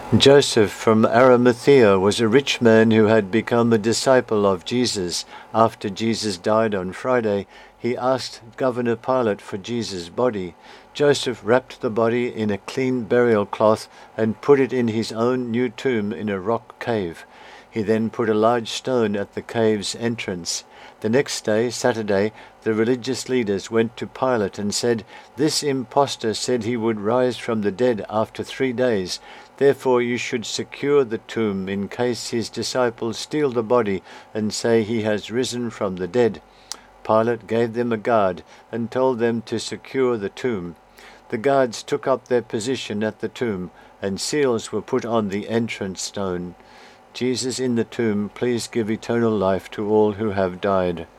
Joseph from Arimathea was a rich man who had become a disciple of Jesus. After Jesus died on Friday, he asked Governor Pilate for Jesus' body. Joseph wrapped the body in a clean burial cloth and put it in his own new tomb in a rock cave. He then put a large stone at the cave's entrance. The next day, Saturday, the religious leaders went to Pilate and said, "This impostor said he would rise from the dead after 3 days. Therefore you should secure the tomb in case his disciples steal the body and say he has risen from the dead." Pilate gave them a guard and told them to secure the tomb. The guards took up their position at the tomb, and seals were put on the entrance stone. Jesus in the tomb, please give eternal life to all who have died.